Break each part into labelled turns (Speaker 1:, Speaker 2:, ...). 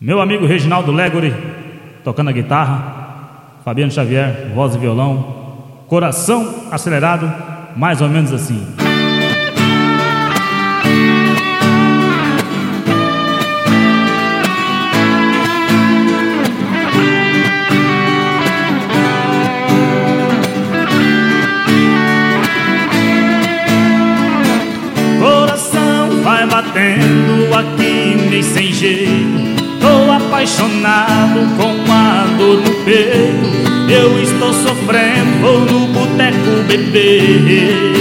Speaker 1: Meu amigo Reginaldo Legori, tocando a guitarra. Fabiano Xavier, voz e violão. Coração acelerado, mais ou menos assim. Coração vai batendo aqui meio sem jeito. Tô apaixonado com a dor no peito. Eu estou sofrendo, vou no boteco beber.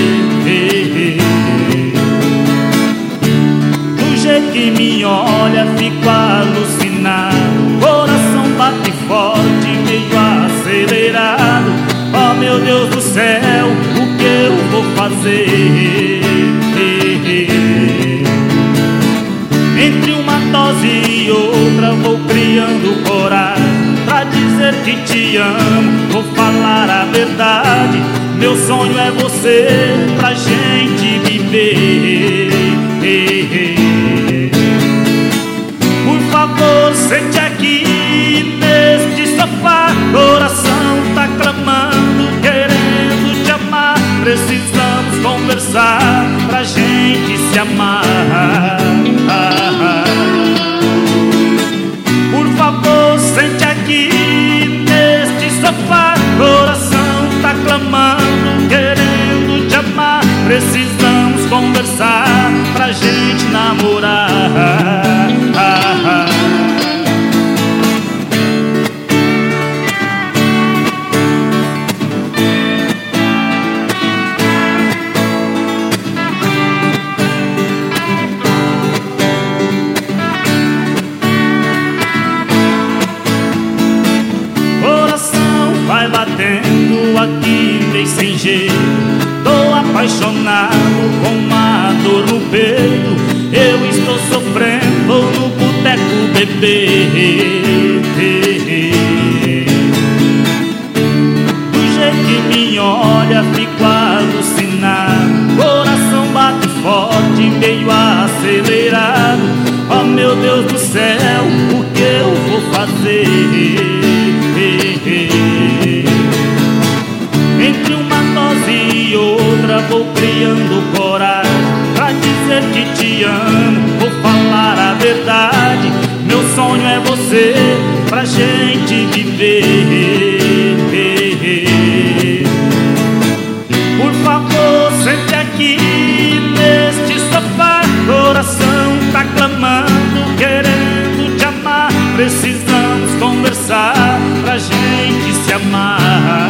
Speaker 1: Do jeito que me olha, fico alucinado. Coração bate forte, meio acelerado. Oh meu Deus do céu, o que eu vou fazer? Entre uma dose e outra vou criando coragem pra dizer que te amo, vou falar a verdade. Meu sonho é você, pra gente viver. Por favor, sente aqui neste sofá. Coração tá clamando, querendo te amar. Precisamos conversar pra gente se amar. Por favor, sente aqui neste sofá. Coração tá clamando, querendo te amar. Precisamos conversar pra gente namorar. Vai batendo aqui meio sem jeito. Tô apaixonado com a dor no peito. Eu estou sofrendo, vou no boteco beber. Do jeito que me olha, fico alucinado. Coração bate forte, meio acelerado. Oh meu Deus do céu, o que eu vou fazer? Entre uma dose e outra vou criando coragem pra dizer que te amo, vou falar a verdade. Meu sonho é você, pra gente viver. Por favor, sente aqui neste sofá. Coração tá clamando, querendo te amar. Precisamos conversar pra gente se amar.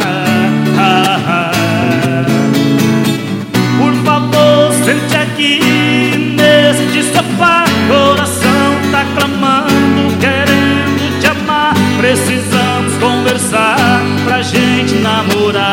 Speaker 1: Por favor, sente aqui neste sofá. Coração tá clamando, querendo te amar. Precisamos conversar pra gente namorar.